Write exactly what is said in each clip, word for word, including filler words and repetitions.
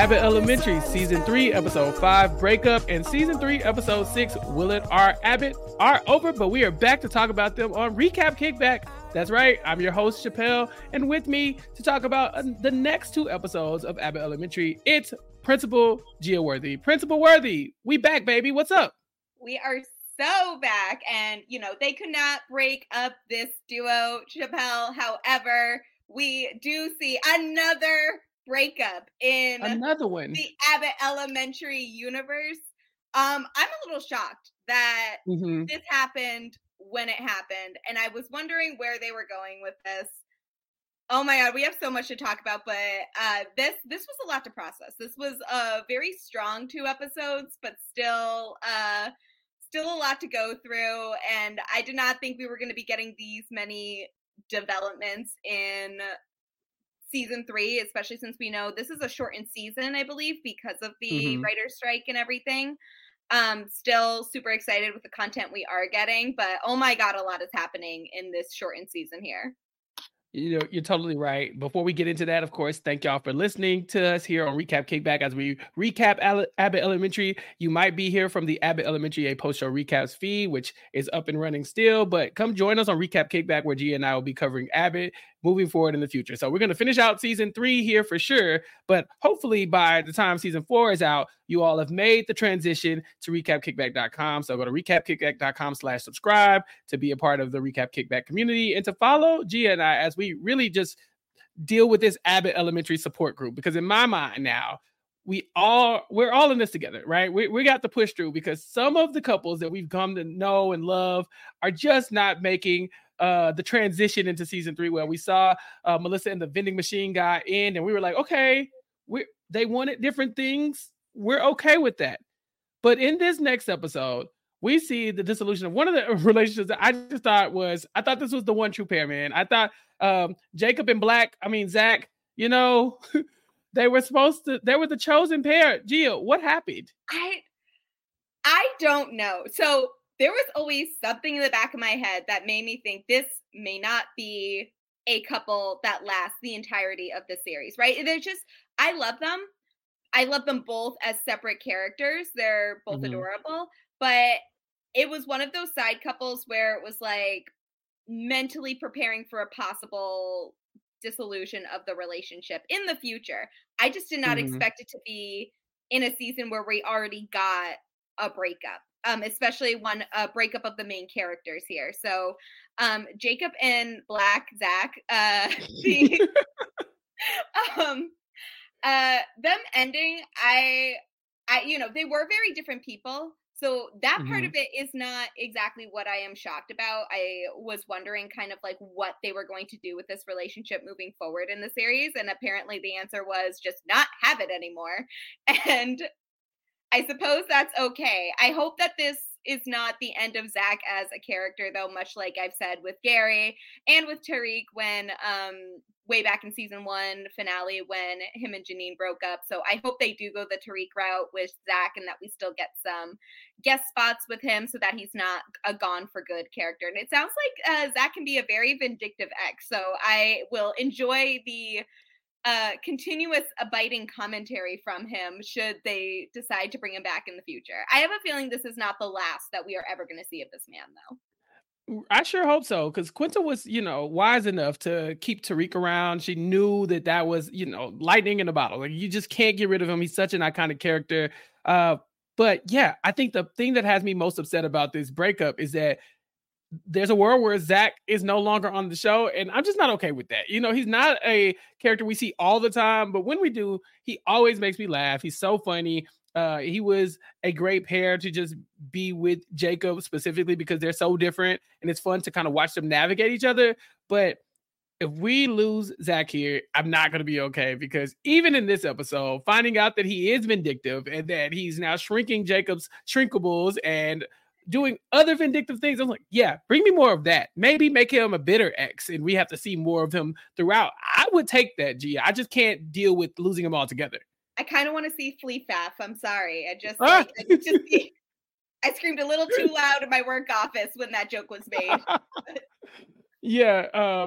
Abbott Elementary Season three, Episode five, Breakup, and Season three, Episode six, Willard R. Abbott are over, but we are back to talk about them on Recap Kickback. That's right, I'm your host, Chappelle, and with me to talk about uh, the next two episodes of Abbott Elementary, it's Principal Gia Worthy. Principal Worthy, we back, baby. What's up? We are so back, and, you know, they could not break up this duo, Chappelle. However, we do see another breakup in another one the Abbott Elementary universe. Um, I'm a little shocked that mm-hmm. this happened when it happened, and I was wondering where they were going with this. Oh my God, we have so much to talk about, but uh, this this was a lot to process. This was a very strong two episodes, but still, uh, still a lot to go through, and I did not think we were going to be getting these many developments in season three, especially since we know this is a shortened season, I believe, because of the mm-hmm. writer's strike and everything. Um, still super excited with the content we are getting, but oh my God, a lot is happening in this shortened season here. You know, you're totally right. Before we get into that, of course, thank y'all for listening to us here on Recap Kickback as we recap Al- Abbott Elementary. You might be here from the Abbott Elementary A post-show recaps feed, which is up and running still, but come join us on Recap Kickback where Gia and I will be covering Abbott moving forward in the future. So we're going to finish out season three here for sure, but hopefully by the time season four is out, you all have made the transition to recap kickback dot com. So go to recap kickback dot com slash subscribe to be a part of the Recap Kickback community and to follow Gia and I as we really just deal with this Abbott Elementary support group. Because in my mind now, we all, we're all in this together, right? We, we got to push through because some of the couples that we've come to know and love are just not making uh, the transition into season three. Well, we saw uh, Melissa and the vending machine guy in, and we were like, okay, we they wanted different things. We're okay with that. But in this next episode, we see the dissolution of one of the relationships that I just thought was, I thought this was the one true pair, man. I thought um, Jacob and Black, I mean, Zach, you know, they were supposed to, they were the chosen pair. Gia, what happened? I, I don't know. So there was always something in the back of my head that made me think this may not be a couple that lasts the entirety of the series, right? They're just, I love them. I love them both as separate characters. They're both mm-hmm. adorable, but it was one of those side couples where it was like mentally preparing for a possible dissolution of the relationship in the future. I just did not mm-hmm. expect it to be in a season where we already got a breakup, um, especially one a breakup of the main characters here. So um, Jacob and Black, Zach, uh, the, um, Uh, them ending, I, I, you know, they were very different people. So that mm-hmm. part of it is not exactly what I am shocked about. I was wondering kind of like what they were going to do with this relationship moving forward in the series. And apparently the answer was just not have it anymore. And I suppose that's okay. I hope that this is not the end of Zach as a character, though, much like I've said with Gary and with Tariq when, um, way back in season one finale when him and Janine broke up. So I hope they do go the Tariq route with Zach and that we still get some guest spots with him so that he's not a gone for good character. And it sounds like uh, Zach can be a very vindictive ex. So I will enjoy the uh, continuous biting commentary from him should they decide to bring him back in the future. I have a feeling this is not the last that we are ever going to see of this man, though. I sure hope so, because Quinta was, you know, wise enough to keep Tariq around. She knew that that was, you know, lightning in a bottle. Like, you just can't get rid of him. He's such an iconic character. Uh, but yeah, I think the thing that has me most upset about this breakup is that there's a world where Zach is no longer on the show, and I'm just not okay with that. You know, he's not a character we see all the time, but when we do, he always makes me laugh. He's so funny. Uh, he was a great pair to just be with Jacob specifically because they're so different and it's fun to kind of watch them navigate each other. But if we lose Zach here, I'm not going to be okay because even in this episode, finding out that he is vindictive and that he's now shrinking Jacob's shrinkables and doing other vindictive things, I'm like, yeah, bring me more of that. Maybe make him a bitter ex and we have to see more of him throughout. I would take that, Gia. I just can't deal with losing him altogether. I kind of want to see Flea Faff. I'm sorry. I just, like, I just I screamed a little too loud in my work office when that joke was made. yeah. Um,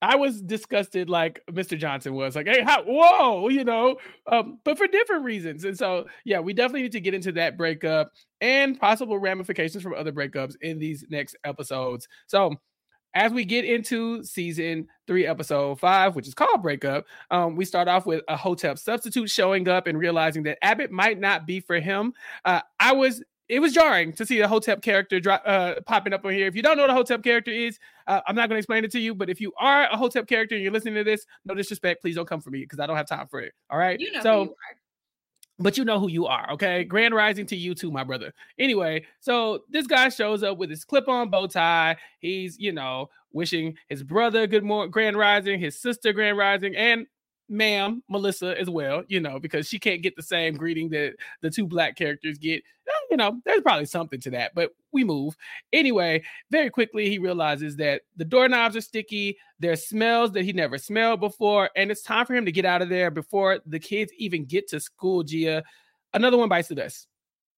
I was disgusted like Mister Johnson was. Like, hey, how, whoa, you know, um, but for different reasons. And so, yeah, we definitely need to get into that breakup and possible ramifications from other breakups in these next episodes. So, as we get into season three, episode five, which is called Breakup, um, we start off with a Hotep substitute showing up and realizing that Abbott might not be for him. Uh, I was It was jarring to see a Hotep character dro- uh, popping up on here. If you don't know what a Hotep character is, uh, I'm not going to explain it to you. But if you are a Hotep character and you're listening to this, no disrespect, please don't come for me because I don't have time for it. All right. You know so, who you are. But you know who you are, okay? Grand rising to you too, my brother. Anyway, so this guy shows up with his clip-on bow tie. He's, you know, wishing his brother good morning, grand rising, his sister grand rising, and ma'am Melissa as well, you know, because she can't get the same greeting that the two black characters get. You know, there's probably something to that, but we move. Anyway, very quickly, he realizes that the doorknobs are sticky. There's smells that he never smelled before, and it's time for him to get out of there before the kids even get to school, Gia. Another one bites the dust.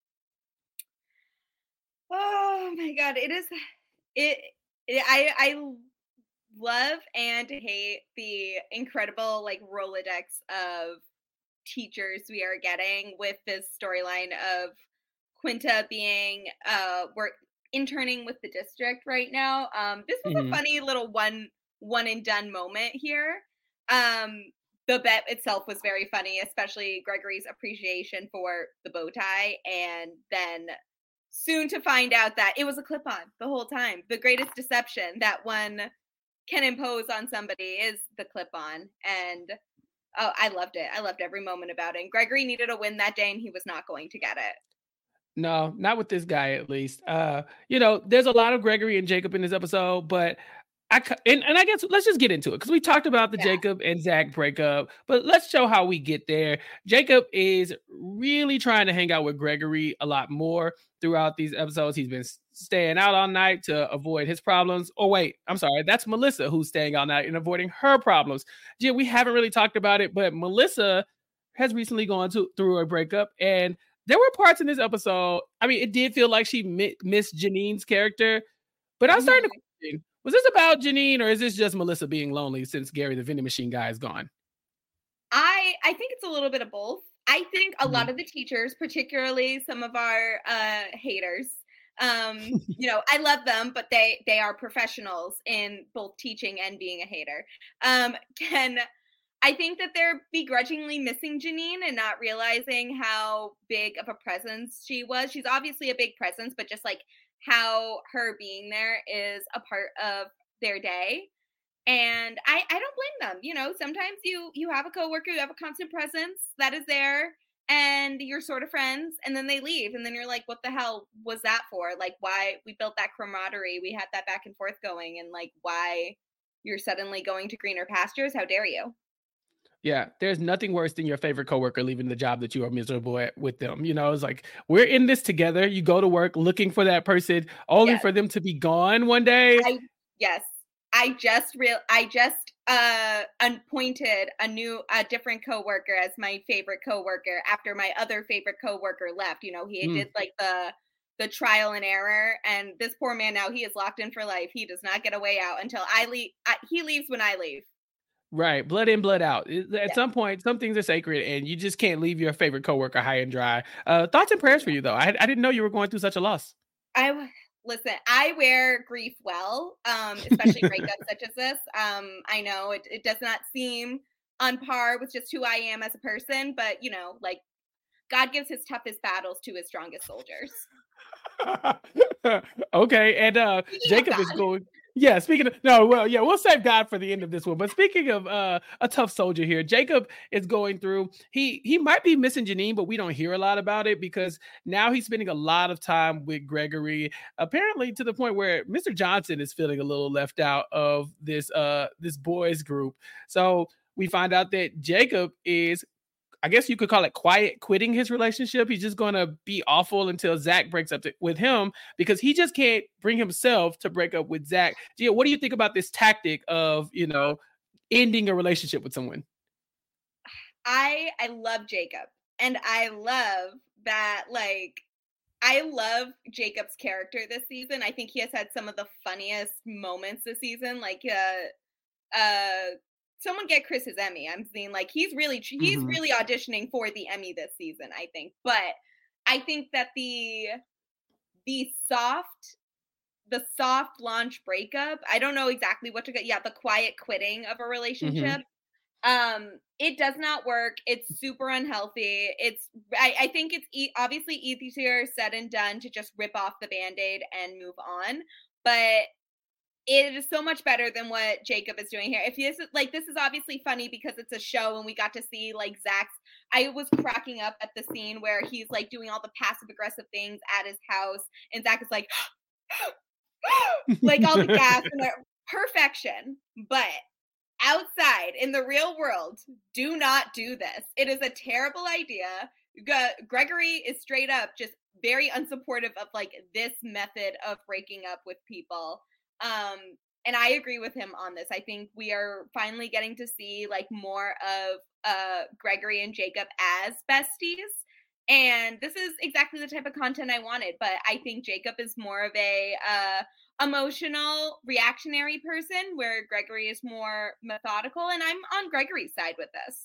Oh my God. It is, it, it I, I love and hate the incredible like Rolodex of teachers we are getting with this storyline of Quinta being uh work interning with the district right now. Um this was mm-hmm. a funny little one one and done moment here. Um the bet itself was very funny, especially Gregory's appreciation for the bow tie, and then soon to find out that it was a clip-on the whole time. The greatest deception that one can impose on somebody is the clip-on. And oh, I loved it. I loved every moment about it. And Gregory needed a win that day, and he was not going to get it. No, not with this guy, at least. Uh, you know, there's a lot of Gregory and Jacob in this episode, but I and, and I guess let's just get into it because we talked about the yeah. Jacob and Zach breakup, but let's show how we get there. Jacob is really trying to hang out with Gregory a lot more throughout these episodes. He's been staying out all night to avoid his problems. Oh, wait, I'm sorry. That's Melissa who's staying all night and avoiding her problems. Yeah, we haven't really talked about it, but Melissa has recently gone to, through a breakup, and there were parts in this episode. I mean, it did feel like she mi- missed Janine's character, but I'm starting to question, was this about Janine or is this just Melissa being lonely since Gary the vending machine guy is gone? I I think it's a little bit of both. I think a mm-hmm. lot of the teachers, particularly some of our uh, haters, um, you know, I love them, but they they are professionals in both teaching and being a hater. Um, can I think that they're begrudgingly missing Janine and not realizing how big of a presence she was. She's obviously a big presence, but just like how her being there is a part of their day. And I, I don't blame them. You know, sometimes you you have a coworker, you have a constant presence that is there and you're sort of friends, and then they leave. And then you're like, what the hell was that for? Like, why we built that camaraderie, we had that back and forth going, and like why you're suddenly going to greener pastures? How dare you? Yeah, there's nothing worse than your favorite coworker leaving the job that you are miserable at with them. You know, it's like, we're in this together. You go to work looking for that person only yes. for them to be gone one day. I, yes. I just real I just uh appointed a new a different coworker as my favorite coworker after my other favorite coworker left. You know, he mm. did like the the trial and error, and this poor man now, he is locked in for life. He does not get a way out until I leave. I, he leaves when I leave. Right. Blood in, blood out. At yeah. some point, some things are sacred and you just can't leave your favorite coworker high and dry. Uh, thoughts and prayers for you, though. I, I didn't know you were going through such a loss. I listen, I wear grief well, um, especially breakups such as this. Um, I know it, it does not seem on par with just who I am as a person, but, you know, like God gives his toughest battles to his strongest soldiers. Okay. And uh, Jacob is going... Yeah, speaking of, no, well, yeah, we'll save God for the end of this one. But speaking of uh, a tough soldier here, Jacob is going through, he he might be missing Janine, but we don't hear a lot about it because now he's spending a lot of time with Gregory, apparently to the point where Mister Johnson is feeling a little left out of this uh this boys group. So we find out that Jacob is, I guess you could call it quiet quitting his relationship. He's just going to be awful until Zach breaks up to, with him because he just can't bring himself to break up with Zach. Gia, what do you think about this tactic of, you know, ending a relationship with someone? I I love Jacob, and I love that, like, I love Jacob's character this season. I think he has had some of the funniest moments this season. Like, uh, uh, someone get Chris his Emmy. I'm seeing like he's really he's Mhm. really auditioning for the Emmy this season, I think. But I think that the the soft the soft launch breakup, I don't know exactly what to get. Yeah, the quiet quitting of a relationship. Mhm. Um, it does not work. It's super unhealthy. It's I, I think it's e- obviously easier said and done to just rip off the Band-Aid and move on. But it is so much better than what Jacob is doing here. If this is like this is obviously funny because it's a show and we got to see like Zach's. I was cracking up at the scene where he's like doing all the passive aggressive things at his house, and Zach is like, like all the gas and the perfection. But outside in the real world, do not do this. It is a terrible idea. G- Gregory is straight up just very unsupportive of like this method of breaking up with people. Um, and I agree with him on this. I think we are finally getting to see like more of uh, Gregory and Jacob as besties. And this is exactly the type of content I wanted. But I think Jacob is more of a uh, emotional, reactionary person, where Gregory is more methodical. And I'm on Gregory's side with this.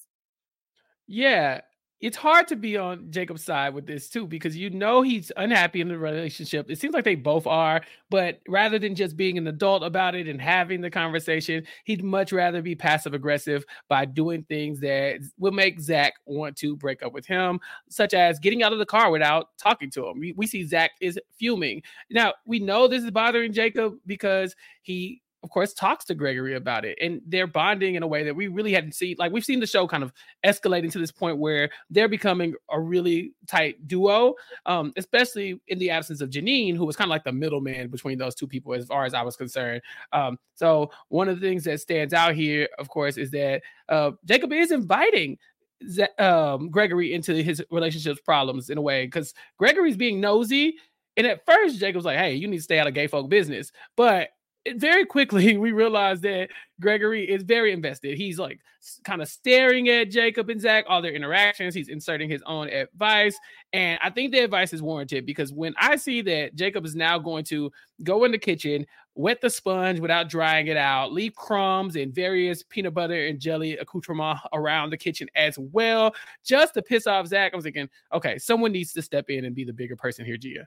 Yeah, it's hard to be on Jacob's side with this too, because you know he's unhappy in the relationship. It seems like they both are, but rather than just being an adult about it and having the conversation, he'd much rather be passive aggressive by doing things that will make Zach want to break up with him, such as getting out of the car without talking to him. We, we see Zach is fuming. Now, we know this is bothering Jacob because he of course, talks to Gregory about it, and they're bonding in a way that we really hadn't seen. Like we've seen the show kind of escalating to this point where they're becoming a really tight duo, um, especially in the absence of Janine, who was kind of like the middleman between those two people, as far as I was concerned. Um, so one of the things that stands out here, of course, is that uh, Jacob is inviting Z- um, Gregory into his relationships problems in a way, because Gregory's being nosy. And at first, Jacob's like, "Hey, you need to stay out of gay folk business," but very quickly we realize that Gregory is very invested. He's like kind of staring at Jacob and Zach, all their interactions. He's inserting his own advice. And I think the advice is warranted, because when I see that Jacob is now going to go in the kitchen, wet the sponge without drying it out, leave crumbs and various peanut butter and jelly accoutrement around the kitchen as well, just to piss off Zach, I was thinking, okay, someone needs to step in and be the bigger person here, Gia.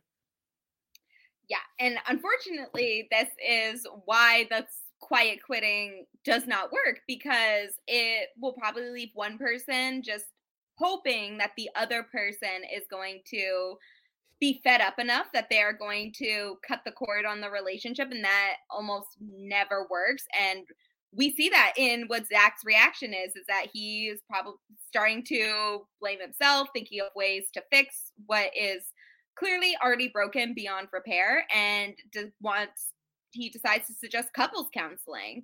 Yeah, and unfortunately, this is why the quiet quitting does not work, because it will probably leave one person just hoping that the other person is going to be fed up enough that they are going to cut the cord on the relationship, and that almost never works. And we see that in what Zach's reaction is, is that he is probably starting to blame himself, thinking of ways to fix what is clearly already broken beyond repair, and wants he decides to suggest couples counseling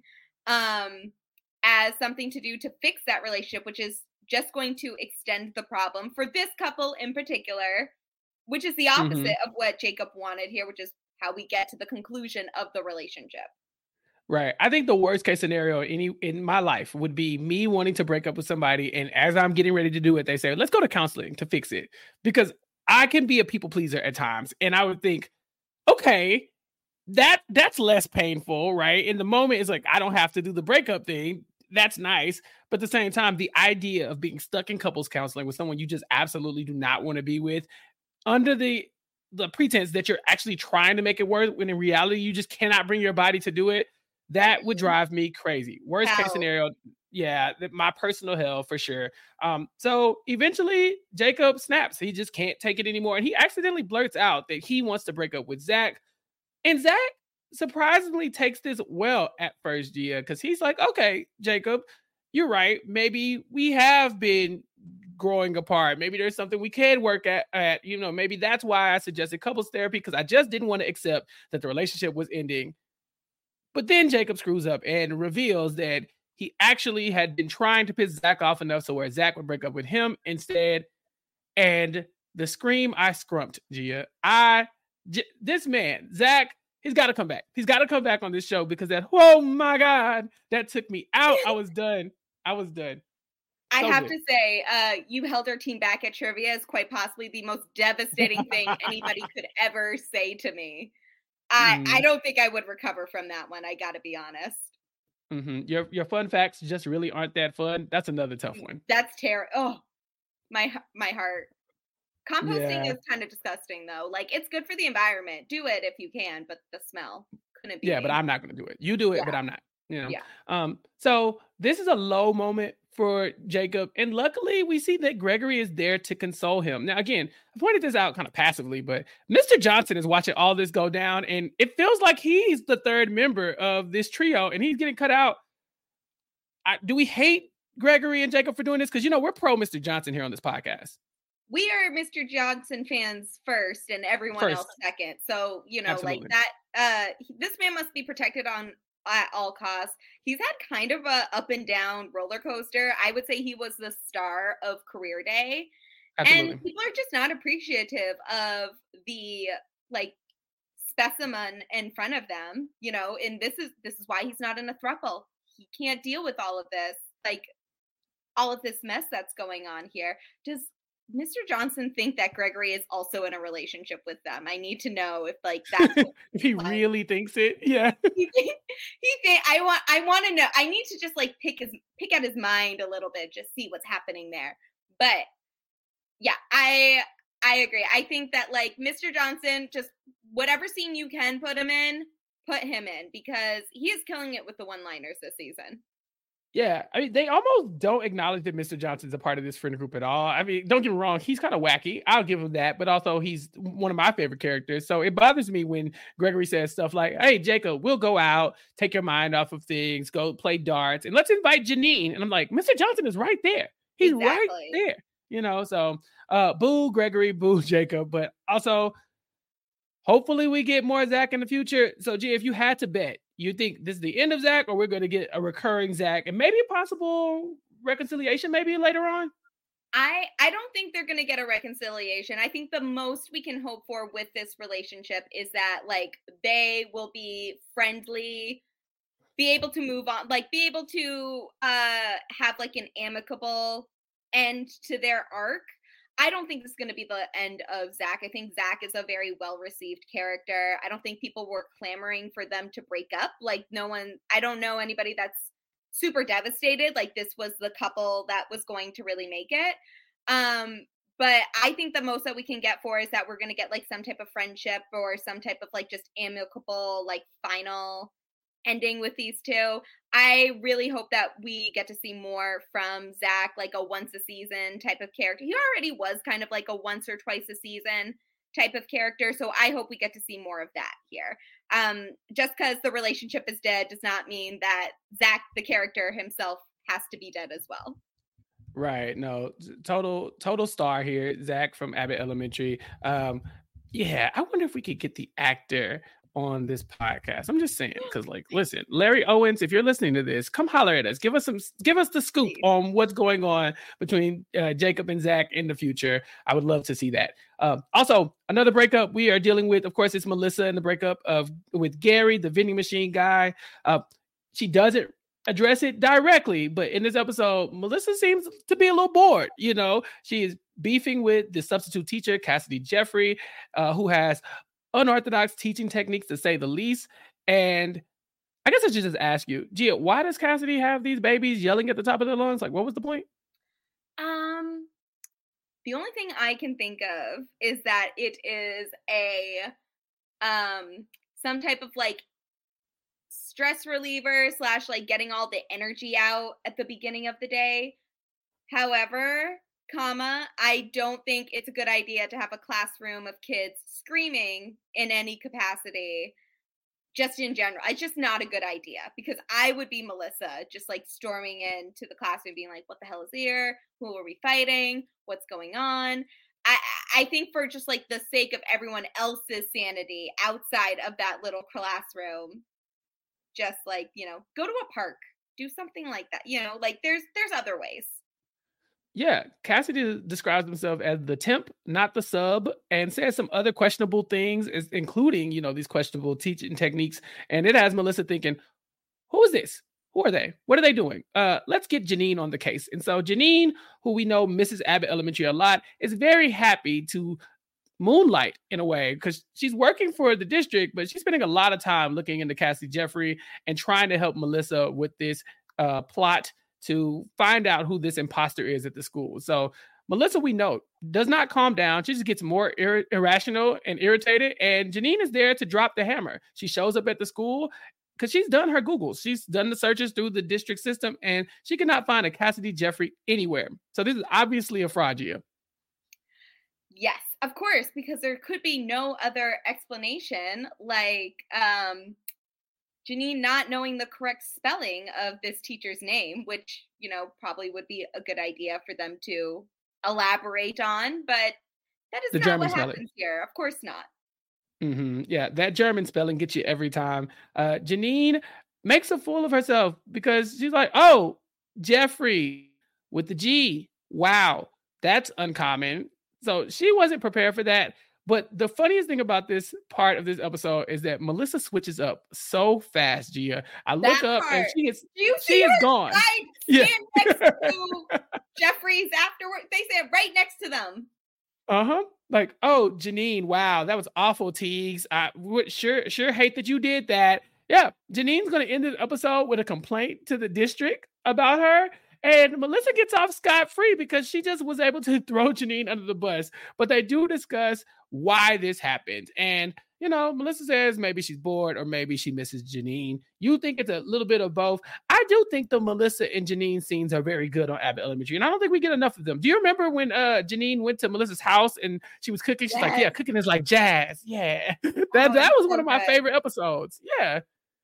um, as something to do to fix that relationship, which is just going to extend the problem for this couple in particular, which is the opposite Mm-hmm. of what Jacob wanted here, which is how we get to the conclusion of the relationship. Right. I think the worst case scenario any in my life would be me wanting to break up with somebody, and as I'm getting ready to do it, they say, "Let's go to counseling to fix it." Because I can be a people pleaser at times, and I would think, okay, that that's less painful, right? In the moment, it's like I don't have to do the breakup thing. That's nice. But at the same time, the idea of being stuck in couples counseling with someone you just absolutely do not want to be with, under the the pretense that you're actually trying to make it work, when in reality you just cannot bring your body to do it, that would drive me crazy. Worst case Hell. scenario, yeah, my personal hell for sure. Um, so eventually Jacob snaps. He just can't take it anymore. And he accidentally blurts out that he wants to break up with Zach. And Zach surprisingly takes this well at first, Gia, because he's like, okay, Jacob, you're right. Maybe we have been growing apart. Maybe there's something we can work at, at. You know, maybe that's why I suggested couples therapy, because I just didn't want to accept that the relationship was ending. But then Jacob screws up and reveals that he actually had been trying to piss Zach off enough so where Zach would break up with him instead. And the scream I scrumped, Gia. I, J- this man, Zach, he's got to come back. He's got to come back on this show, because that, oh my God, that took me out. I was done. I was done. I So have good. to say, uh, you held our team back at trivia is quite possibly the most devastating thing anybody could ever say to me. I, I Mm. don't think I would recover from that one. I got to be honest. Mm-hmm. Your your fun facts just really aren't that fun. That's another tough one. That's terrible. Oh, my my heart. Composting Yeah. is kind of disgusting, though. Like, it's good for the environment. Do it if you can, but the smell couldn't be Yeah, but me. I'm not going to do it. You do it, Yeah. but I'm not. You know. Yeah. Um. So this is a low moment for Jacob, and luckily we see that Gregory is there to console him. Now, again, I pointed this out kind of passively, but Mister Johnson is watching all this go down, and it feels like he's the third member of this trio, and he's getting cut out. I, do we hate Gregory and Jacob for doing this? Because, you know, we're pro Mister Johnson here on this podcast. We are Mister Johnson fans first and everyone first. else second. So, you know, Absolutely. like that, uh, this man must be protected on at all costs. He's had kind of a up and down roller coaster. I would say he was the star of Career Day. Absolutely. And people are just not appreciative of the like specimen in front of them, you know, and this is, this is why he's not in a throuple. He can't deal with all of this, like all of this mess that's going on here. Does Mister Johnson think that Gregory is also in a relationship with them? I need to know if like that's if he like. really thinks it. Yeah. he think, he think I want I want to know. I need to just like pick his pick at his mind a little bit, just see what's happening there. But yeah, I I agree. I think that like Mister Johnson, just whatever scene you can put him in, put him in, because he is killing it with the one-liners this season. Yeah, I mean, they almost don't acknowledge that Mister Johnson's a part of this friend group at all. I mean, don't get me wrong, he's kind of wacky. I'll give him that, but also he's one of my favorite characters. So it bothers me when Gregory says stuff like, hey, Jacob, we'll go out, take your mind off of things, go play darts, and let's invite Janine. And I'm like, Mister Johnson is right there. He's exactly. right there. You know, so uh, boo Gregory, boo Jacob, but also hopefully we get more Zach in the future. So, G, if you had to bet, you think this is the end of Zach, or we're going to get a recurring Zach and maybe a possible reconciliation maybe later on? I, I don't think they're going to get a reconciliation. I think the most we can hope for with this relationship is that, like, they will be friendly, be able to move on, like, be able to uh, have, like, an amicable end to their arc. I don't think this is going to be the end of Zach. I think Zach is a very well-received character. I don't think people were clamoring for them to break up. Like, no one, I don't know anybody that's super devastated. Like, this was the couple that was going to really make it. Um, but I think the most that we can get for is that we're going to get, like, some type of friendship or some type of, like, just amicable, like, final ending with these two. I really hope that we get to see more from Zach, like a once a season type of character. He already was kind of like a once or twice a season type of character. So I hope we get to see more of that here. Um, just because the relationship is dead does not mean that Zach, the character himself, has to be dead as well. Right. No, total, total star here. Zach from Abbott Elementary. Um, yeah, I wonder if we could get the actor on this podcast. I'm just saying, because like, listen, Larry Owens, if you're listening to this, come holler at us. Give us some, give us the scoop on what's going on between uh, Jacob and Zach in the future. I would love to see that. Um, also, another breakup we are dealing with, of course, it's Melissa and the breakup of with Gary, the vending machine guy. Uh, she doesn't address it directly, but in this episode, Melissa seems to be a little bored. You know, she is beefing with the substitute teacher, Cassidy Jeffrey, uh, who has unorthodox teaching techniques, to say the least. And I guess I should just ask you, Gia, why does Cassidy have these babies yelling at the top of their lungs? Like, what was the point? Um, the only thing I can think of is that it is a um some type of like stress reliever slash like getting all the energy out at the beginning of the day. However, comma, I don't think it's a good idea to have a classroom of kids screaming in any capacity, just in general. It's just not a good idea, because I would be Melissa, just like storming into the classroom being like, what the hell is here? Who are we fighting? What's going on? I, I think for just like the sake of everyone else's sanity outside of that little classroom, just like, you know, go to a park, do something like that. You know, like there's there's other ways. Yeah, Cassidy describes himself as the temp, not the sub, and says some other questionable things, including, you know, these questionable teaching techniques. And it has Melissa thinking, who is this? Who are they? What are they doing? Uh, let's get Janine on the case. And so Janine, who we know Missus Abbott Elementary a lot, is very happy to moonlight in a way, because she's working for the district, but she's spending a lot of time looking into Cassidy Jeffrey and trying to help Melissa with this uh, plot to find out who this imposter is at the school. So Melissa, we know, does not calm down. She just gets more ir- irrational and irritated. And Janine is there to drop the hammer. She shows up at the school because she's done her Googles. She's done the searches through the district system, and she cannot find a Cassidy Jeffrey anywhere. So this is obviously a fraud, Gia. Yes, of course, because there could be no other explanation, like um, Janine not knowing the correct spelling of this teacher's name, which, you know, probably would be a good idea for them to elaborate on, but that is The not German what spelling. happens here. Of course not. Mm-hmm. Yeah, that German spelling gets you every time. Uh, Janine makes a fool of herself because she's like, oh, Jeffrey with the G. Wow, that's uncommon. So she wasn't prepared for that. But the funniest thing about this part of this episode is that Melissa switches up so fast, Gia. I look That up part. and she is Do you she see is her gone. slide Yeah. stand next to Jeffrey's afterward? They said right next to them. Uh-huh. Like, oh, Janine, wow, that was awful, Teagues. I would sure sure hate that you did that. Yeah, Janine's gonna end the episode with a complaint to the district about her. And Melissa gets off scot-free because she just was able to throw Janine under the bus. But they do discuss why this happened. And, you know, Melissa says maybe she's bored or maybe she misses Janine. You think it's a little bit of both. I do think the Melissa and Janine scenes are very good on Abbott Elementary. And I don't think we get enough of them. Do you remember when uh, Janine went to Melissa's house and she was cooking? She's Yes. like, yeah, cooking is like jazz. Yeah. that Oh, that it's was so one of my good. favorite episodes. Yeah.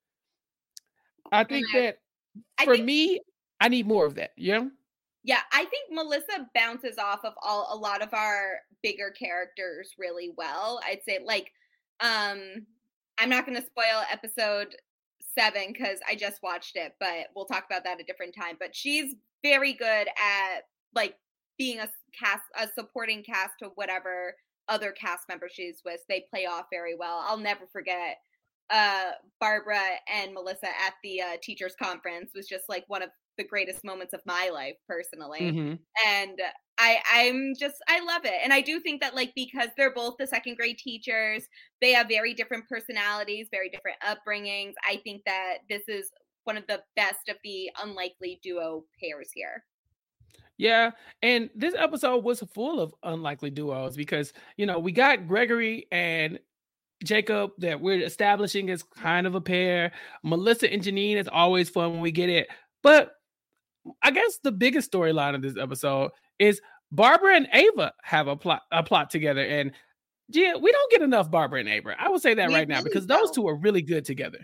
I think I- that I for think me, I need more of that. Yeah. Yeah, I think Melissa bounces off of all a lot of our bigger characters really well. I'd say like um I'm not going to spoil episode seven cuz I just watched it, but we'll talk about that a different time. But she's very good at like being a cast a supporting cast to whatever other cast member she's with. They play off very well. I'll never forget uh Barbara and Melissa at the uh, teachers conference was just like one of the greatest moments of my life personally. Mm-hmm. And I I'm just I love it. And I do think that like because they're both the second grade teachers, they have very different personalities, very different upbringings. I think that this is one of the best of the unlikely duo pairs here. Yeah, and this episode was full of unlikely duos because, you know, we got Gregory and Jacob that we're establishing as kind of a pair. Melissa and Janine is always fun when we get it. But I guess the biggest storyline of this episode is Barbara and Ava have a plot a plot together. And yeah, we don't get enough Barbara and Ava. I will say that We right now really because those don't. two are really good together.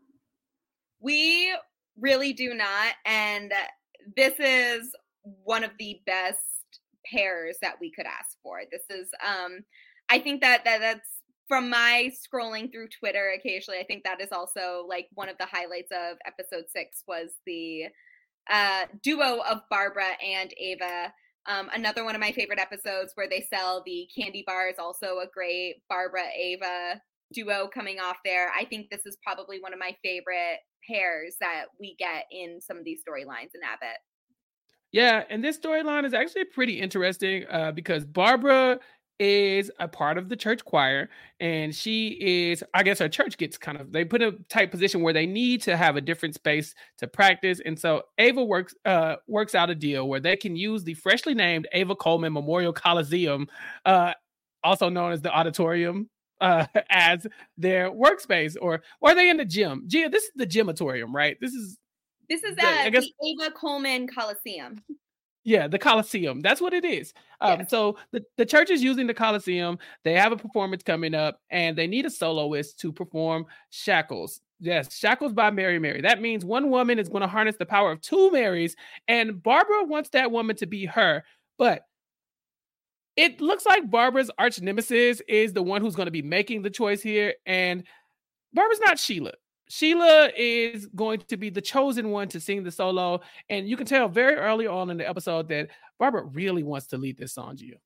We really do not. And this is one of the best pairs that we could ask for. This is, um, I think that, that that's from my scrolling through Twitter occasionally. I think that is also like one of the highlights of episode six was the uh, duo of Barbara and Ava. Um, another one of my favorite episodes where they sell the candy bars, also a great Barbara Ava duo coming off there. I think this is probably one of my favorite pairs that we get in some of these storylines in Abbott. Yeah, and this storyline is actually pretty interesting uh, because Barbara is a part of the church choir, and she is, I guess, her church gets kind of, they put in a tight position where they need to have a different space to practice, and so Ava works uh, works out a deal where they can use the freshly named Ava Coleman Memorial Coliseum, uh, also known as the auditorium, uh, as their workspace, or, or are they in the gym? Gia, this is the gymatorium, right? This is This is the- uh, I guess- the Ava Coleman Coliseum. Yeah, the Coliseum. That's what it is. Um, Yes. So the, the church is using the Coliseum. They have a performance coming up, and they need a soloist to perform Shackles. Yes, Shackles by Mary Mary. That means one woman is going to harness the power of two Marys, and Barbara wants that woman to be her. But it looks like Barbara's arch nemesis is the one who's going to be making the choice here, and Barbara's not Sheila. Sheila is going to be the chosen one to sing the solo, and you can tell very early on in the episode that Barbara really wants to lead this song, Gia.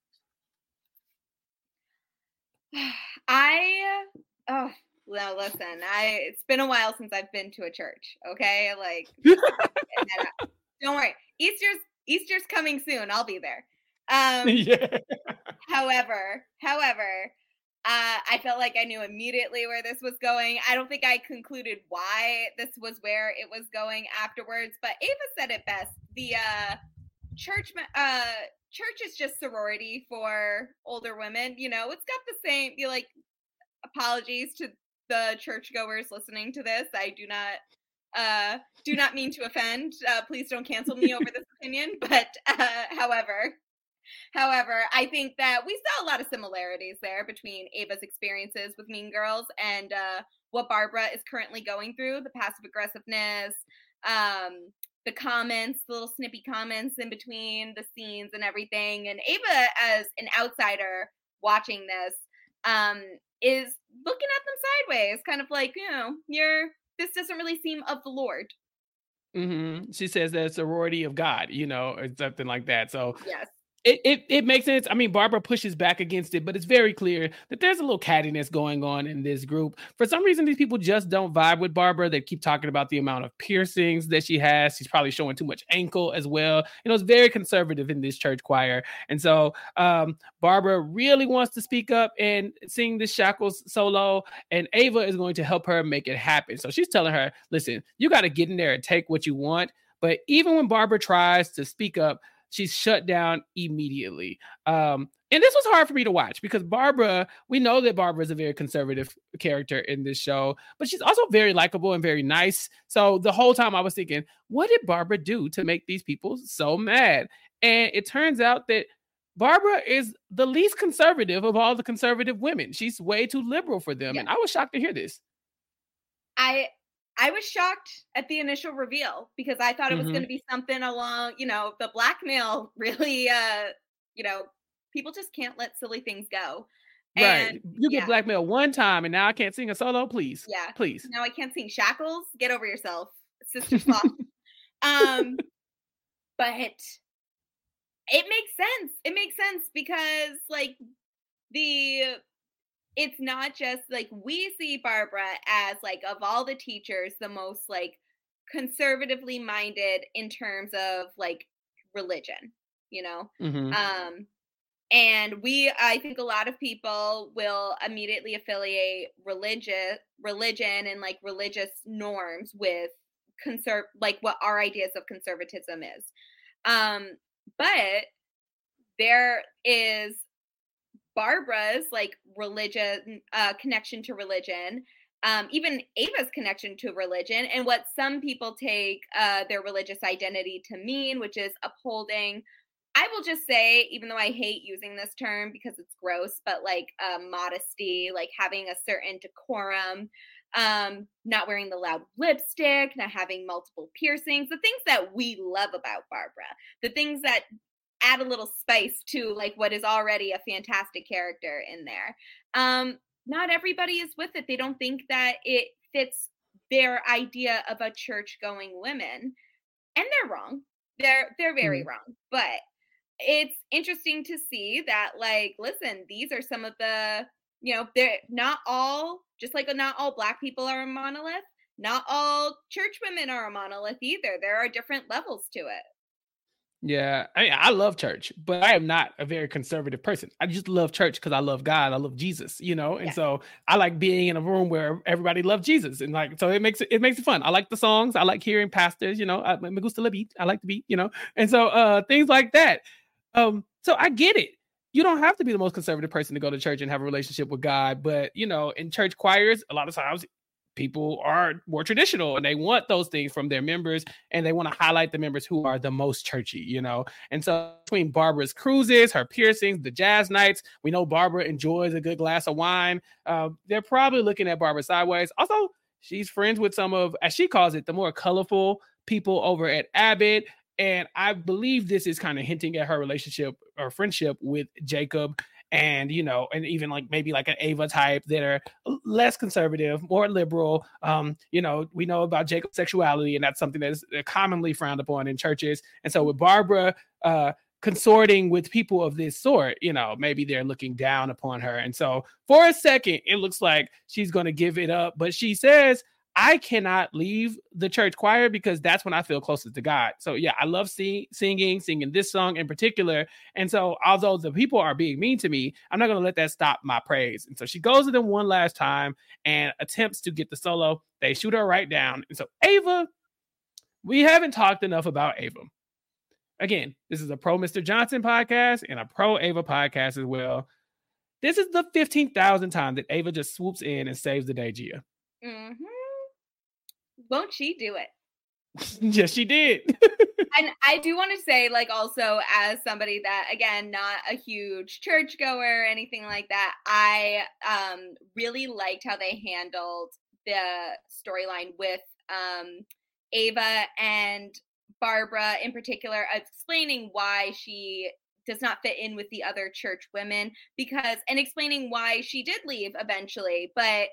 I oh well, listen. I it's been a while since I've been to a church. Okay, like and then I- don't worry. Easter's Easter's coming soon. I'll be there. Um, Yeah. However, however, uh, I felt like I knew immediately where this was going. I don't think I concluded why this was where it was going afterwards, but Ava said it best. The uh, church, uh, church is just sorority for older women. You know, it's got the same. Be like, apologies to the churchgoers listening to this. I do not. Uh, do not mean to offend. Uh, please don't cancel me over this opinion. But uh, however, however, I think that we saw a lot of similarities there between Ava's experiences with Mean Girls and uh, what Barbara is currently going through, the passive aggressiveness, um, the comments, the little snippy comments in between the scenes and everything. And Ava, as an outsider watching this, um, is looking at them sideways, kind of like, you know, you're, this doesn't really seem of the Lord. Mm-hmm. She says that sorority of God, you know, or something like that. So yes. It, it it makes sense. I mean, Barbara pushes back against it, but it's very clear that there's a little cattiness going on in this group. For some reason, these people just don't vibe with Barbara. They keep talking about the amount of piercings that she has. She's probably showing too much ankle as well. You know, it's very conservative in this church choir. And so um, Barbara really wants to speak up and sing the Shackles solo, and Ava is going to help her make it happen. So she's telling her, listen, you got to get in there and take what you want. But even when Barbara tries to speak up, she's shut down immediately. Um, and this was hard for me to watch because Barbara, we know that Barbara is a very conservative character in this show, but she's also very likable and very nice. So the whole time I was thinking, what did Barbara do to make these people so mad? And it turns out that Barbara is the least conservative of all the conservative women. She's way too liberal for them. Yeah. And I was shocked to hear this. I... I was shocked at the initial reveal because I thought it was mm-hmm. going to be something along, you know, the blackmail really, uh, you know, people just can't let silly things go. And, right. You get yeah. blackmailed one time and now I can't sing a solo, please. Yeah. Please. Now I can't sing Shackles. Get over yourself. Sister Sloth. um, but it makes sense. It makes sense because like the... it's not just like we see Barbara as like of all the teachers, the most like conservatively minded in terms of like religion, you know? Mm-hmm. Um, and we, I think a lot of people will immediately affiliate religious religion and like religious norms with conserv like what our ideas of conservatism is. Um, but there is Barbara's like religion uh, connection to religion, um, even Ava's connection to religion, and what some people take uh, their religious identity to mean, which is upholding. I will just say, even though I hate using this term because it's gross, but like uh, modesty, like having a certain decorum, um, not wearing the loud lipstick, not having multiple piercings, the things that we love about Barbara, the things that add a little spice to like what is already a fantastic character in there. Um, not everybody is with it. They don't think that it fits their idea of a church going women. And they're wrong. They're, they're very mm. wrong. But it's interesting to see that like, listen, these are some of the, you know, they're not all, just like not all Black people are a monolith. Not all church women are a monolith either. There are different levels to it. Yeah, I, I love church, but I am not a very conservative person. I just love church because I love God. I love Jesus, you know? And yeah. so I like being in a room where everybody loves Jesus. And like, so it makes it, it makes it fun. I like the songs. I like hearing pastors, you know, I, me gusta la beat. I like the beat, you know? And so uh, things like that. Um, so I get it. You don't have to be the most conservative person to go to church and have a relationship with God. But, you know, in church choirs, a lot of times people are more traditional and they want those things from their members and they want to highlight the members who are the most churchy, you know? And so between Barbara's cruises, her piercings, the jazz nights, we know Barbara enjoys a good glass of wine. Uh, they're probably looking at Barbara sideways. Also, she's friends with some of, as she calls it, the more colorful people over at Abbott. And I believe this is kind of hinting at her relationship or friendship with Jacob. And, you know, and even like maybe like an Ava type that are less conservative, more liberal. Um, you know, we know about Jacob's sexuality, and that's something that is commonly frowned upon in churches. And so with Barbara uh, consorting with people of this sort, you know, maybe they're looking down upon her. And so for a second, it looks like she's going to give it up. But she says, I cannot leave the church choir because that's when I feel closest to God. So yeah, I love sing, singing, singing this song in particular. And so although the people are being mean to me, I'm not going to let that stop my praise. And so she goes to them one last time and attempts to get the solo. They shoot her right down. And so Ava, we haven't talked enough about Ava. Again, this is a pro Mister Johnson podcast and a pro Ava podcast as well. This is the fifteen thousandth time that Ava just swoops in and saves the day, Gia. Mm-hmm. Won't she do it? Yes, she did. And I do want to say, like, also as somebody that, again, not a huge churchgoer or anything like that, I um, really liked how they handled the storyline with um, Ava and Barbara in particular, explaining why she does not fit in with the other church women, because, and explaining why she did leave eventually, but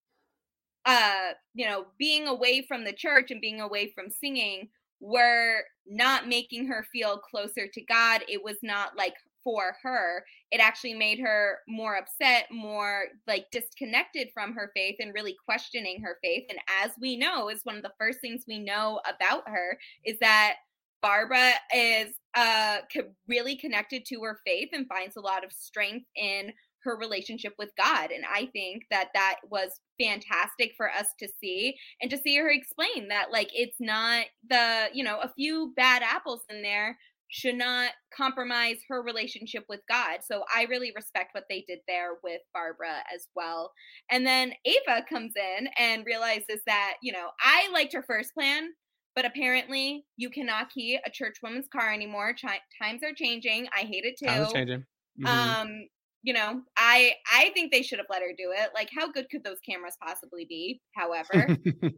uh, you know, being away from the church and being away from singing were not making her feel closer to God. It was not like for her. It actually made her more upset, more like disconnected from her faith and really questioning her faith. And as we know, is one of the first things we know about her is that Barbara is uh really connected to her faith and finds a lot of strength in her relationship with God. And I think that that was fantastic for us to see, and to see her explain that, like, it's not the, you know, a few bad apples in there should not compromise her relationship with God. So I really respect what they did there with Barbara as well. And then Ava comes in and realizes that, you know, I liked her first plan, but apparently you cannot key a church woman's car anymore. Ch- times are changing. I hate it too. Times are changing. Mm-hmm. Um, you know, I I think they should have let her do it. Like, how good could those cameras possibly be? However,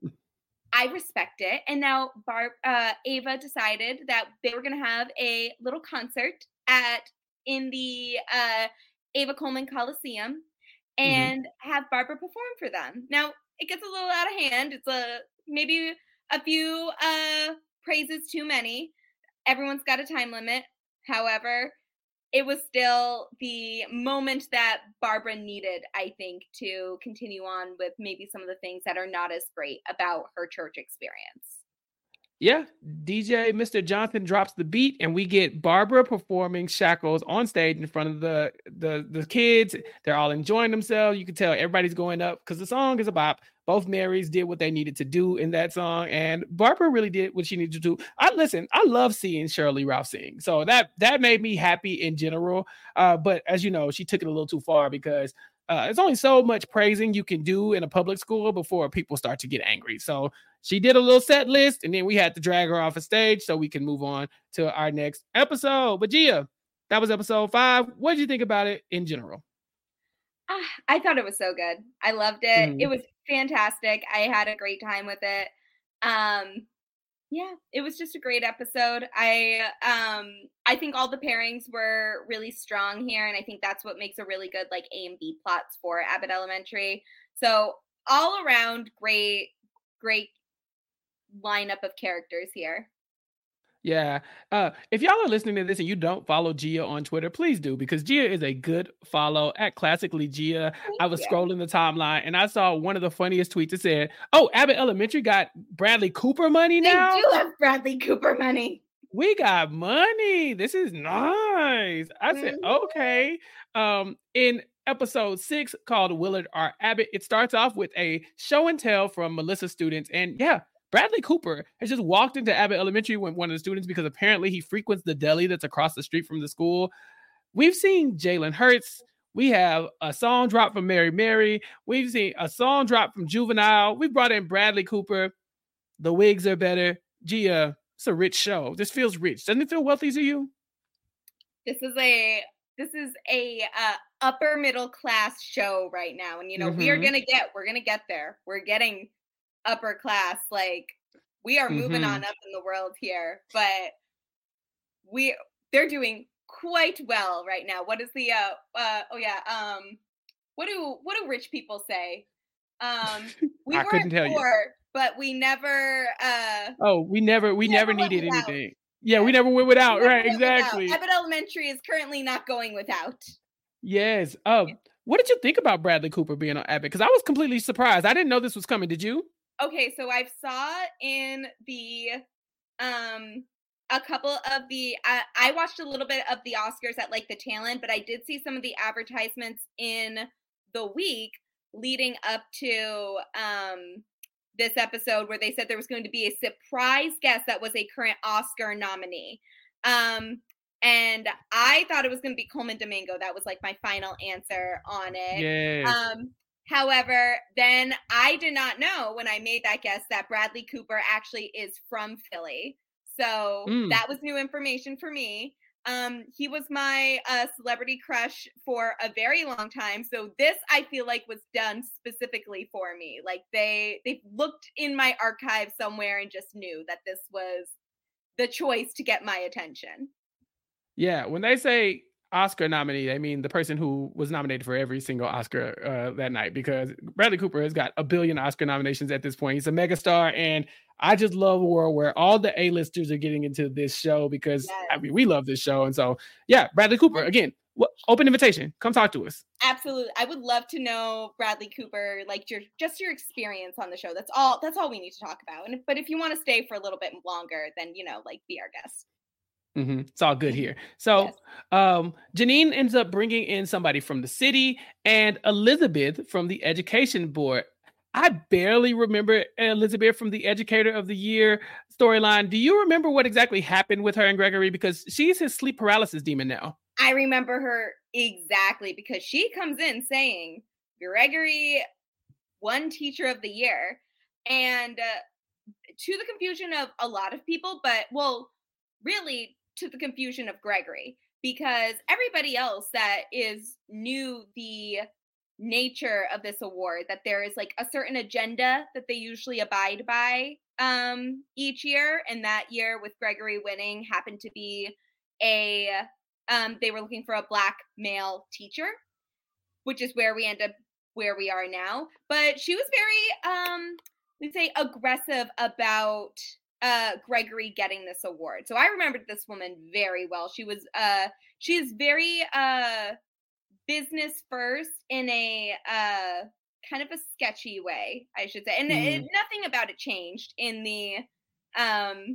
I respect it. And now Barb, uh, Ava decided that they were going to have a little concert at in the uh, Ava Coleman Coliseum and mm-hmm. have Barbara perform for them. Now, it gets a little out of hand. It's a maybe a few uh, praises too many. Everyone's got a time limit. However, it was still the moment that Barbara needed, I think, to continue on with maybe some of the things that are not as great about her church experience. Yeah, D J Mister Johnson drops the beat, and we get Barbara performing Shackles on stage in front of the the the kids. They're all enjoying themselves. You can tell everybody's going up because the song is a bop. Both Marys did what they needed to do in that song, and Barbara really did what she needed to do. I listen. I love seeing Shirley Ralph sing, so that that made me happy in general. Uh, but as you know, she took it a little too far because uh, there's only so much praising you can do in a public school before people start to get angry. So she did a little set list, and then we had to drag her off a stage so we can move on to our next episode. But Gia, that was episode five. What did you think about it in general? Uh, I thought it was so good. I loved it. Mm-hmm. It was fantastic. I had a great time with it. Um, yeah, it was just a great episode. I um, I think all the pairings were really strong here, and I think that's what makes a really good like A and B plots for Abbott Elementary. So all around, great, great lineup of characters here. Yeah. Uh, if y'all are listening to this and you don't follow Gia on Twitter, please do, because Gia is a good follow at Classically Gia. I was scrolling the timeline and I saw one of the funniest tweets that said, oh, Abbott Elementary got Bradley Cooper money now? They do have Bradley Cooper money. We got money. This is nice. I said, mm-hmm. okay. Um, in episode six called Willard R. Abbott, it starts off with a show and tell from Melissa students. And yeah, Bradley Cooper has just walked into Abbott Elementary with one of the students because apparently he frequents the deli that's across the street from the school. We've seen Jalen Hurts. We have a song drop from Mary Mary. We've seen a song drop from Juvenile. We brought in Bradley Cooper. The wigs are better. Gia, it's a rich show. This feels rich. Doesn't it feel wealthy to you? This is a this is a uh, upper middle class show right now, and you know mm-hmm. we are gonna get we're gonna get there. We're getting upper class, like we are moving mm-hmm. on up in the world here, but we they're doing quite well right now. What is the uh uh oh yeah um what do what do rich people say? Um we I couldn't tell poor, you, but we never uh oh we never we, we never, never needed anything. Yeah, yeah, we never went without. Never right, went exactly. Without. Abbott Elementary is currently not going without. Yes. Um, what did you think about Bradley Cooper being on Abbott? Because I was completely surprised. I didn't know this was coming. Did you? Okay, so I saw in the um a couple of the I, I watched a little bit of the Oscars at like the tail end, but I did see some of the advertisements in the week leading up to um this episode where they said there was going to be a surprise guest that was a current Oscar nominee. Um and I thought it was going to be Coleman Domingo. That was like my final answer on it. Yes. Um However, then I did not know when I made that guess that Bradley Cooper actually is from Philly. So Mm. that was new information for me. Um, he was my uh, celebrity crush for a very long time. So this, I feel like, was done specifically for me. Like they they looked in my archive somewhere and just knew that this was the choice to get my attention. Yeah, when they say Oscar nominee, I mean the person who was nominated for every single Oscar uh, that night, because Bradley Cooper has got a billion Oscar nominations at this point. He's a megastar, and I just love a world where all the A-listers are getting into this show because Yes. I mean we love this show, and so yeah, Bradley Cooper again. What, open invitation. Come talk to us. Absolutely. I would love to know Bradley Cooper, like your just your experience on the show. That's all that's all we need to talk about. And if, but if you want to stay for a little bit longer, then you know, like be our guest. Mm-hmm. It's all good here. So Yes. um, Janine ends up bringing in somebody from the city and Elizabeth from the education board. I barely remember Elizabeth from the Educator of the Year storyline. Do you remember what exactly happened with her and Gregory? Because she's his sleep paralysis demon now. I remember her exactly because she comes in saying Gregory won Teacher of the Year, and uh, to the confusion of a lot of people, but well, really to the confusion of Gregory, because everybody else that is knew the nature of this award, that there is like a certain agenda that they usually abide by um each year, and that year with Gregory winning happened to be a um they were looking for a Black male teacher, which is where we end up where we are now. But she was very um let's say aggressive about uh Gregory getting this award. So I remembered this woman very well. She was uh she is very uh business first in a uh kind of a sketchy way, I should say. And Mm. it, nothing about it changed in the um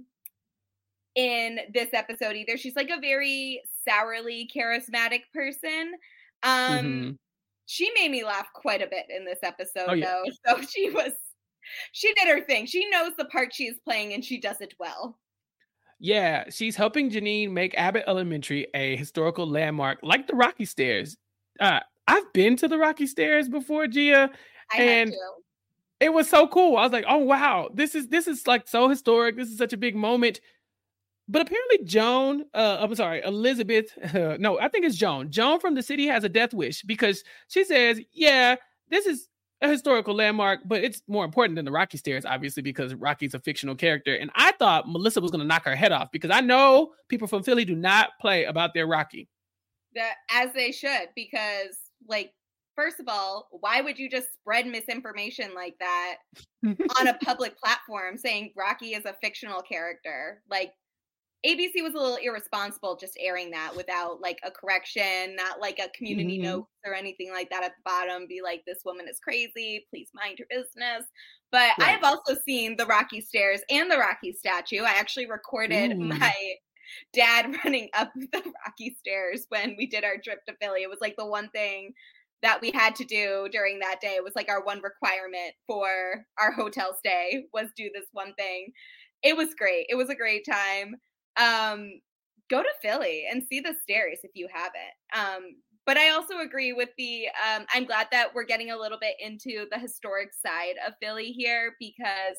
in this episode either. She's like a very sourly charismatic person. Um Mm-hmm. She made me laugh quite a bit in this episode, Oh, yeah. though. So she was she did her thing. She knows the part she is playing and she does it well. Yeah, she's helping Janine make Abbott Elementary a historical landmark like the Rocky Stairs. Uh, I've been to the Rocky Stairs before, Gia, I and had to. it was so cool. I was like, oh wow, this is this is like so historic. This is such a big moment. But apparently Joan, uh, I'm sorry, Elizabeth, uh, no, I think it's Joan. Joan from the city has a death wish because she says, yeah, this is a historical landmark, but it's more important than the Rocky Stairs, obviously, because Rocky's a fictional character. And I thought Melissa was going to knock her head off because I know people from Philly do not play about their Rocky. That, as they should, because, like, first of all, why would you just spread misinformation like that on a public platform saying Rocky is a fictional character? Like, A B C was a little irresponsible just airing that without like a correction, not like a community Mm-hmm. note or anything like that at the bottom. Be like, this woman is crazy. Please mind your business. But Right. I've also seen the Rocky Stairs and the Rocky statue. I actually recorded Ooh. my dad running up the Rocky Stairs when we did our trip to Philly. It was like the one thing that we had to do during that day. It was like our one requirement for our hotel stay was do this one thing. It was great. It was a great time. Um, go to Philly and see the stairs if you haven't. Um, but I also agree with the, um, I'm glad that we're getting a little bit into the historic side of Philly here, because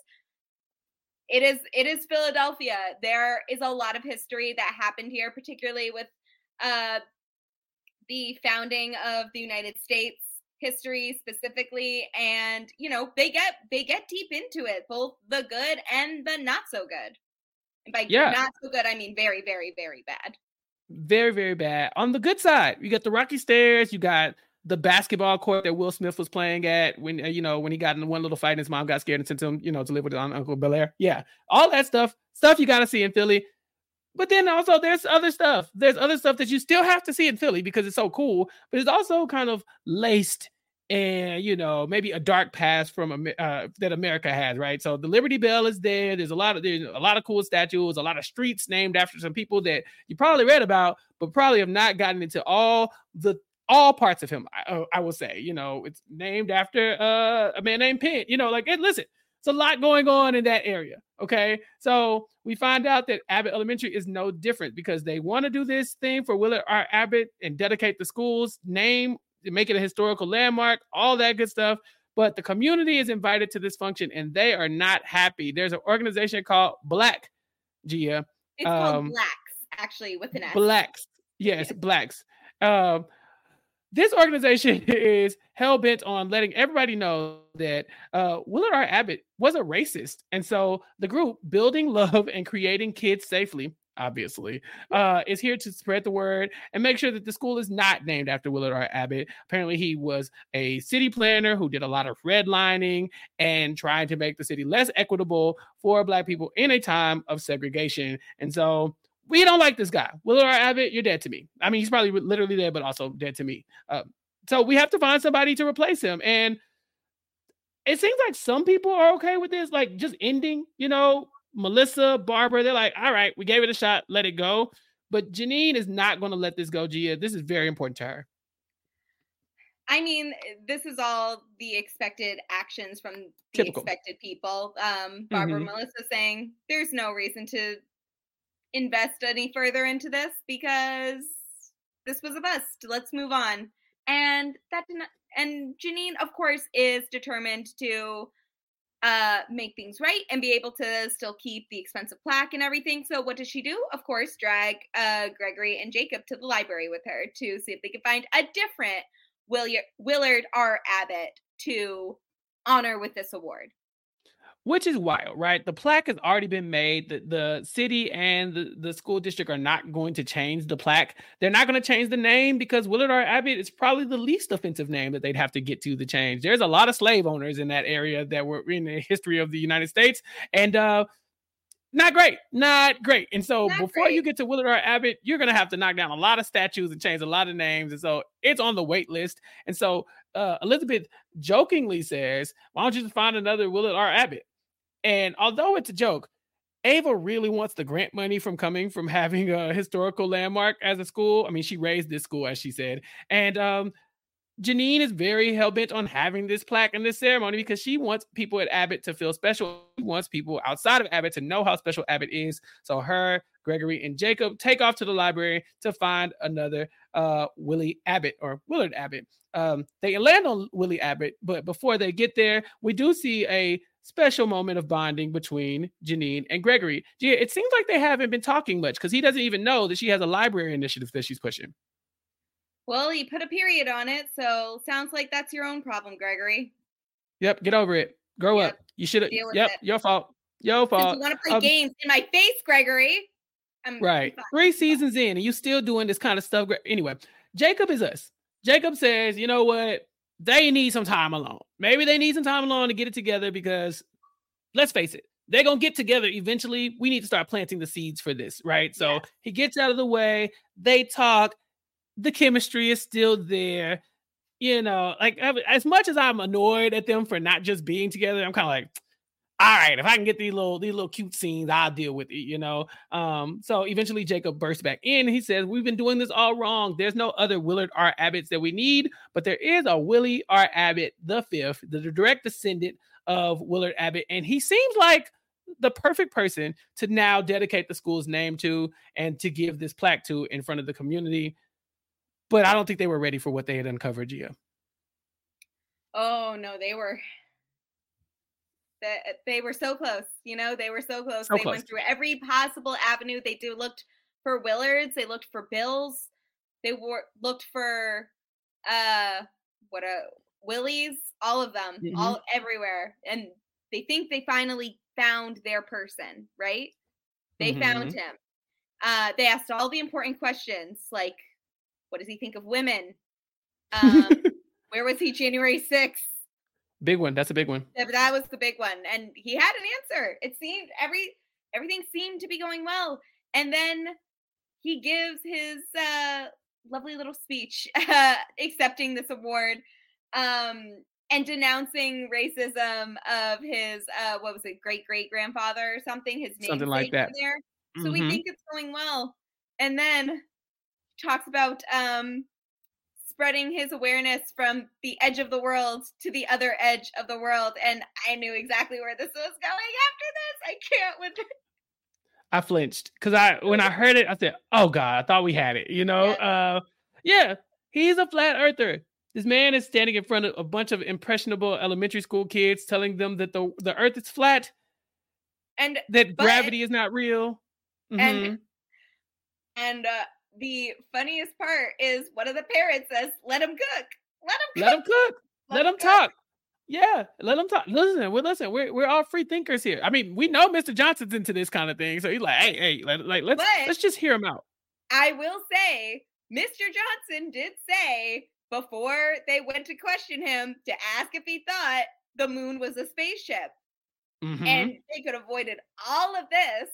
it is, it is Philadelphia. There is a lot of history that happened here, particularly with, uh, the founding of the United States history specifically. And, you know, they get, they get deep into it, both the good and the not so good. And by Yeah. not so good, I mean very, very, very bad. Very, very bad. On the good side, you got the Rocky Stairs. You got the basketball court that Will Smith was playing at when, uh, you know, when he got in one little fight and his mom got scared and sent him, you know, to live with Uncle Belair. Yeah. All that stuff, stuff you got to see in Philly. But then also there's other stuff. There's other stuff that you still have to see in Philly because it's so cool, but it's also kind of laced and, you know, maybe a dark past from uh, that America has, right? So the Liberty Bell is there. There's a lot of there's a lot of cool statues, a lot of streets named after some people that you probably read about, but probably have not gotten into all the all parts of him. I, I will say, you know, it's named after uh, a man named Penn. You know, like, hey, listen, it's a lot going on in that area. Okay, so we find out that Abbott Elementary is no different because they want to do this thing for Willard R. Abbott and dedicate the school's name, make it a historical landmark, all that good stuff. But the community is invited to this function and they are not happy. There's an organization called Black, Gia. It's um, called Blacks, actually, with an S. Blacks. Yes, yes. Blacks. Um, this organization is hell-bent on letting everybody know that uh, Willard R. Abbott was a racist. And so the group, Building Love and Creating Kids Safely, obviously, uh, is here to spread the word and make sure that the school is not named after Willard R. Abbott. Apparently, he was a city planner who did a lot of redlining and trying to make the city less equitable for Black people in a time of segregation. And so we don't like this guy. Willard R. Abbott, you're dead to me. I mean, he's probably literally dead, but also dead to me. Uh, so we have to find somebody to replace him. And it seems like some people are okay with this, like just ending, you know, Melissa, Barbara, they're like, all right, we gave it a shot, let it go. But Janine is not going to let this go, Gia. This is very important to her. I mean, this is all the expected actions from the Typical. expected people. Um, Barbara, mm-hmm. Melissa saying there's no reason to invest any further into this because this was a bust. Let's move on. And that did not, and Janine, of course, is determined to uh, make things right and be able to still keep the expensive plaque and everything. So what does she do? Of course, drag uh, Gregory and Jacob to the library with her to see if they can find a different William, Willard R. Abbott to honor with this award. Which is wild, right? The plaque has already been made. The, the city and the, the school district are not going to change the plaque. They're not going to change the name because Willard R. Abbott is probably the least offensive name that they'd have to get to the change. There's a lot of slave owners in that area that were in the history of the United States. And uh, not great, not great. And so not before great. you get to Willard R. Abbott, you're going to have to knock down a lot of statues and change a lot of names. And so it's on the wait list. And so uh, Elizabeth jokingly says, why don't you just find another Willard R. Abbott? And although it's a joke, Ava really wants the grant money from coming from having a historical landmark as a school. I mean, she raised this school, as she said. And um, Janine is very hell-bent on having this plaque and this ceremony because she wants people at Abbott to feel special. She wants people outside of Abbott to know how special Abbott is. So her, Gregory, and Jacob take off to the library to find another uh, Willie Abbott or Willard Abbott. Um, they land on Willie Abbott, but before they get there, we do see a special moment of bonding between Janine and Gregory. Yeah, it seems like they haven't been talking much because he doesn't even know that she has a library initiative that she's pushing. Well, he put a period on it, so sounds like that's your own problem, Gregory. Yep, get over it. Grow yep. up. You should have. Yep, it. your fault. Your fault. You want to play um, games in my face, Gregory? I'm right. Three seasons in, and you still doing this kind of stuff. Anyway, Jacob is us. Jacob says, you know what? They need some time alone. Maybe they need some time alone to get it together because, let's face it, they're going to get together eventually. We need to start planting the seeds for this, right? So yeah. He gets out of the way. They talk. The chemistry is still there. You know, like as much as I'm annoyed at them for not just being together, I'm kind of like, all right, if I can get these little these little cute scenes, I'll deal with it, you know. Um, so eventually Jacob bursts back in. He says, we've been doing this all wrong. There's no other Willard R. Abbotts that we need, but there is a Willie R. Abbott the fifth, the direct descendant of Willard Abbott. And he seems like the perfect person to now dedicate the school's name to and to give this plaque to in front of the community. But I don't think they were ready for what they had uncovered, Gia. Oh, no, they were... That they were so close, you know, they were so close. So they close. Went through every possible avenue. They do looked for Willards. They looked for Bills. They were looked for uh what a Willies, all of them, mm-hmm. all everywhere. And they think they finally found their person, right? They mm-hmm. found him. Uh, they asked all the important questions, like, what does he think of women? Um, where was he January sixth? Big one. That's a big one. Yeah, but that was the big one. And he had an answer. It seemed every everything seemed to be going well. And then he gives his uh, lovely little speech uh, accepting this award. Um, and denouncing racism of his, uh, what was it, great-great-grandfather or something, his Something like namesake that. there. So we Mm-hmm. think it's going well. And then talks about um, spreading his awareness from the edge of the world to the other edge of the world. And I knew exactly where this was going after this. I can't with it. I flinched because I when I heard it, I said, "Oh God, I thought we had it." You know, Yes. uh, yeah, he's a flat earther. This man is standing in front of a bunch of impressionable elementary school kids, telling them that the the Earth is flat, and that but, gravity is not real. Mm-hmm. And and uh, the funniest part is one of the parents says, "Let him cook. Let him cook. Let him cook. Let, let him cook. talk." Yeah, let him talk. Listen, we're listen. We're we're all free thinkers here. I mean, we know Mister Johnson's into this kind of thing, so he's like, hey, hey, let, like let's but let's just hear him out. I will say, Mister Johnson did say before they went to question him to ask if he thought the moon was a spaceship, mm-hmm. and they could have avoided all of this,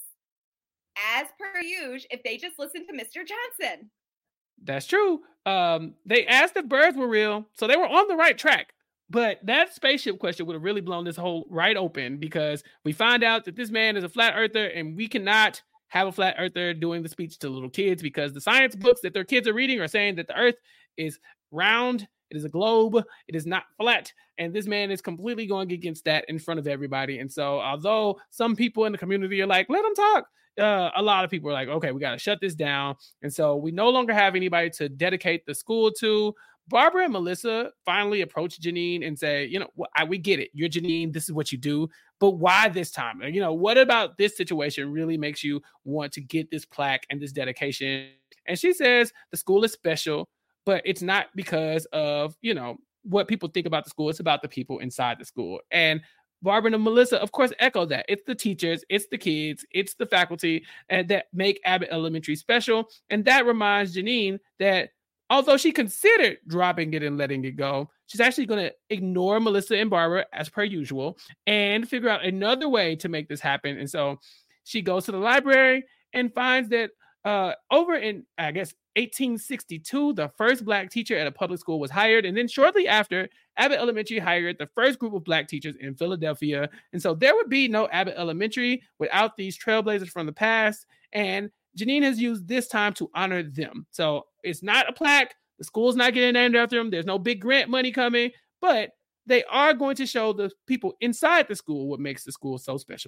as per usual, if they just listened to Mister Johnson. That's true. Um, they asked if birds were real, so they were on the right track. But that spaceship question would have really blown this whole right open, because we find out that this man is a flat earther, and we cannot have a flat earther doing the speech to little kids, because the science books that their kids are reading are saying that the earth is round, it is a globe, it is not flat. And this man is completely going against that in front of everybody. And so although some people in the community are like, let him talk, uh, a lot of people are like, okay, we got to shut this down. And so we no longer have anybody to dedicate the school to. Barbara and Melissa finally approach Janine and say, you know, I, we get it. You're Janine. This is what you do. But why this time? You know, what about this situation really makes you want to get this plaque and this dedication? And she says the school is special, but it's not because of, you know, what people think about the school. It's about the people inside the school. And Barbara and Melissa, of course, echo that. It's the teachers, it's the kids, it's the faculty, and that make Abbott Elementary special. And that reminds Janine that although she considered dropping it and letting it go, she's actually going to ignore Melissa and Barbara as per usual and figure out another way to make this happen. And so she goes to the library and finds that uh, over in, I guess, eighteen sixty-two, the first Black teacher at a public school was hired. And then shortly after, Abbott Elementary hired the first group of Black teachers in Philadelphia. And so there would be no Abbott Elementary without these trailblazers from the past. And Janine has used this time to honor them. So it's not a plaque. The school's not getting named after them. There's no big grant money coming, but they are going to show the people inside the school what makes the school so special.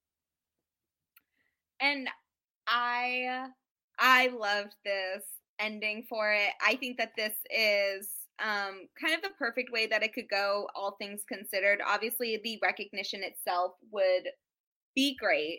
And I, I loved this ending for it. I think that this is um, kind of the perfect way that it could go, all things considered. Obviously, the recognition itself would be great.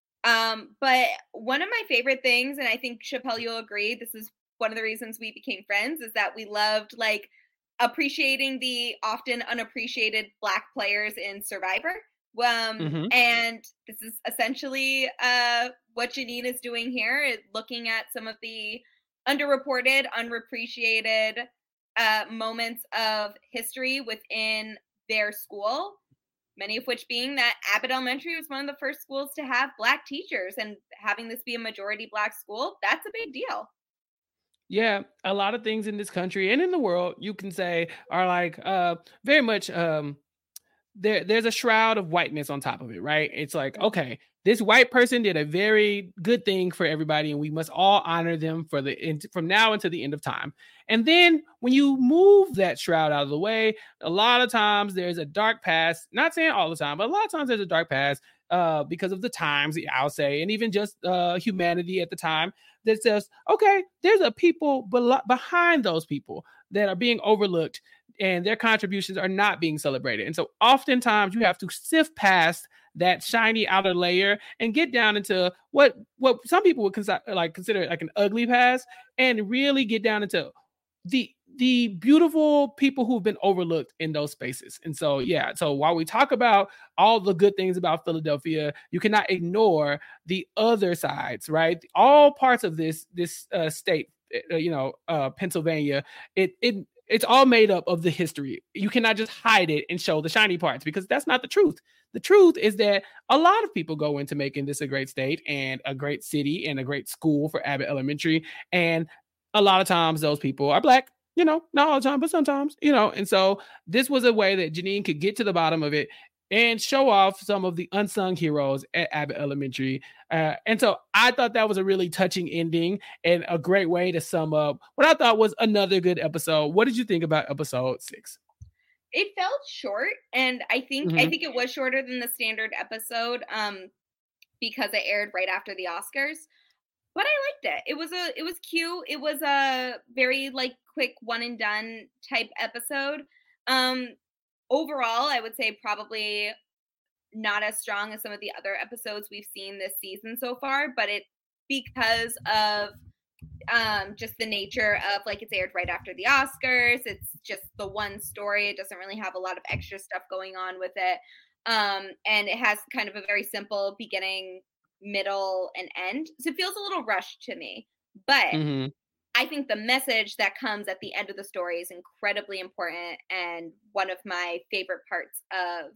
Um, but one of my favorite things, and I think Chappelle, you'll agree, this is one of the reasons we became friends, is that we loved like appreciating the often unappreciated Black players in Survivor. Um, mm-hmm. And this is essentially uh, what Janine is doing here, is looking at some of the underreported, unappreciated uh, moments of history within their school. Many of which being that Abbott Elementary was one of the first schools to have Black teachers, and having this be a majority Black school, that's a big deal. Yeah, a lot of things in this country and in the world, you can say, are like uh, very much um, there. There's a shroud of whiteness on top of it, right? It's like, okay, this white person did a very good thing for everybody, and we must all honor them for the from now until the end of time. And then when you move that shroud out of the way, a lot of times there's a dark past. Not saying all the time, but a lot of times there's a dark past uh, because of the times, I'll say, and even just uh, humanity at the time that says, okay, there's a people be- behind those people that are being overlooked, and their contributions are not being celebrated. And so oftentimes you have to sift past that shiny outer layer and get down into what what some people would consider like consider like an ugly past, and really get down into the the beautiful people who've been overlooked in those spaces. And so, yeah, so while we talk about all the good things about Philadelphia, you cannot ignore the other sides, right? All parts of this this uh, state, uh, you know, uh, Pennsylvania, it it it's all made up of the history. You cannot just hide it and show the shiny parts, because that's not the truth. The truth is that a lot of people go into making this a great state and a great city and a great school for Abbott Elementary. And a lot of times those people are Black, You know, not all the time, but sometimes, you know. And so this was a way that Janine could get to the bottom of it and show off some of the unsung heroes at Abbott Elementary. Uh, and so I thought that was a really touching ending and a great way to sum up what I thought was another good episode. What did you think about episode six? It felt short, and I think mm-hmm. I think it was shorter than the standard episode um, because it aired right after the Oscars. But I liked it. It was a it was cute. It was a very like quick one and done type episode. Um, overall, I would say probably not as strong as some of the other episodes we've seen this season so far, but it because of um, just the nature of like it's aired right after the Oscars. It's just the one story. It doesn't really have a lot of extra stuff going on with it. Um, and it has kind of a very simple beginning, middle, and end. So it feels a little rushed to me, but mm-hmm. I think the message that comes at the end of the story is incredibly important. And one of my favorite parts of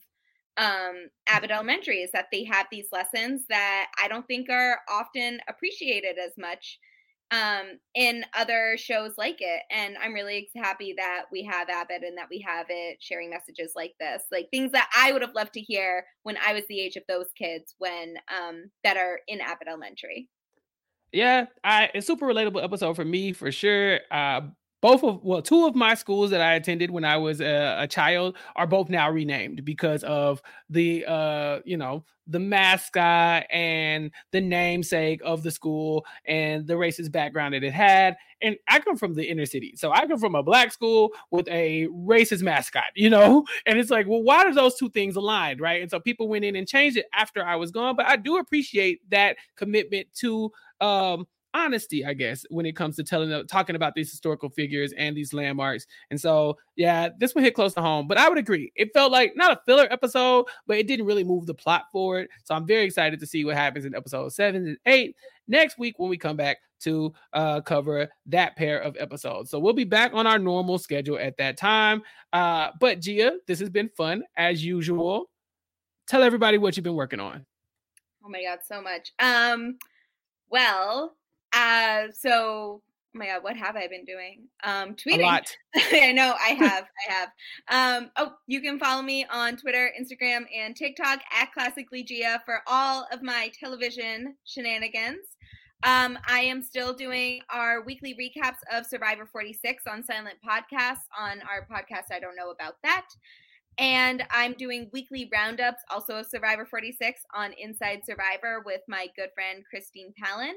um, Abbott Elementary is that they have these lessons that I don't think are often appreciated as much um, in other shows like it. And I'm really happy that we have Abbott and that we have it sharing messages like this, like things that I would have loved to hear when I was the age of those kids when um, that are in Abbott Elementary. Yeah, I, it's a super relatable episode for me, for sure. Uh, both of, well, two of my schools that I attended when I was a, a child are both now renamed because of the, uh, you know, the mascot and the namesake of the school and the racist background that it had. And I come from the inner city. So I come from a black school with a racist mascot, you know? And it's like, well, why are those two things aligned, right? And so people went in and changed it after I was gone. But I do appreciate that commitment to um, honesty, I guess, when it comes to telling, talking about these historical figures and these landmarks. And so, yeah, this one hit close to home, but I would agree. It felt like not a filler episode, but it didn't really move the plot forward. So I'm very excited to see what happens in episode seven and eight next week when we come back to uh, cover that pair of episodes. So we'll be back on our normal schedule at that time. Uh, but Gia, this has been fun as usual. Tell everybody what you've been working on. Oh my God, so much. Um, well, Uh, so, oh my God, what have I been doing? Um, tweeting. A lot. I know I have, I have. Um, oh, you can follow me on Twitter, Instagram, and TikTok at Classically Gia for all of my television shenanigans. Um, I am still doing our weekly recaps of Survivor forty-six on Silent Podcasts on our podcast, I Don't Know About That. And I'm doing weekly roundups also of Survivor forty-six on Inside Survivor with my good friend Christine Palin.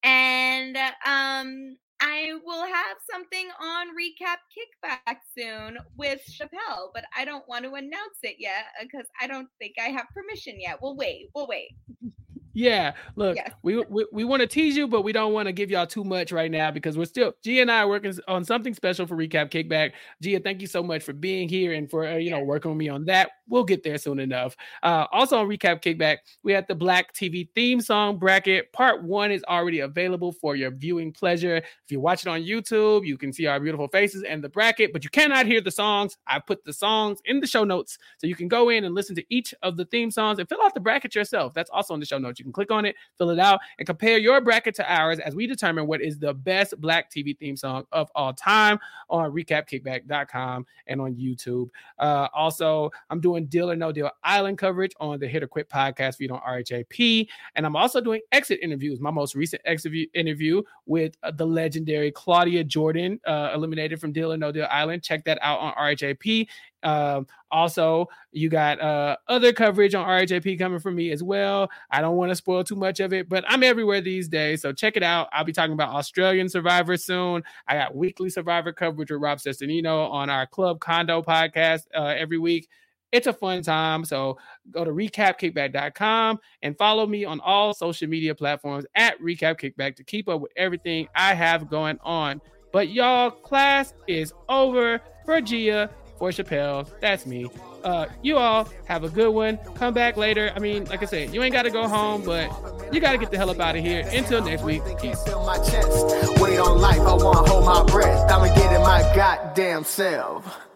And um, I will have something on Recap Kickback soon with Chappelle, but I don't want to announce it yet because I don't think I have permission yet. We'll wait. We'll wait. Yeah, look, yes. we we, we want to tease you, but we don't want to give y'all too much right now because we're still, Gia and I are working on something special for Recap Kickback. Gia, thank you so much for being here and for, uh, you yeah. know, working with me on that. We'll get there soon enough. Uh, also on Recap Kickback, we had the Black T V theme song bracket. Part one is already available for your viewing pleasure. If you watch it on YouTube, you can see our beautiful faces and the bracket, but you cannot hear the songs. I put the songs in the show notes so you can go in and listen to each of the theme songs and fill out the bracket yourself. That's also in the show notes. You can click on it, fill it out, and compare your bracket to ours as we determine what is the best Black T V theme song of all time on recap kickback dot com and on YouTube. Uh, also, I'm doing Deal or No Deal Island coverage on the Hit or Quit podcast feed on R H A P, and I'm also doing exit interviews. My most recent exit interview with uh, the legendary Claudia Jordan, uh, eliminated from Deal or No Deal Island. Check that out on R H A P. Um, also, you got uh, other coverage on R H A P coming from me as well. I don't want to spoil too much of it, but I'm everywhere these days, so check it out. I'll be talking about Australian Survivor soon. I got weekly Survivor coverage with Rob Sestonino on our Club Condo podcast uh, every week. It's a fun time, so go to recap kickback dot com and follow me on all social media platforms at Recap Kickback to keep up with everything I have going on. But y'all, class is over. For Gia, for Chappelle, that's me. Uh, you all have a good one. Come back later. I mean, like I said, you ain't got to go home, but you got to get the hell up out of here. Until next week. Peace. My chest. Wait on life. I want to hold my breath. I'ma get in my goddamn self.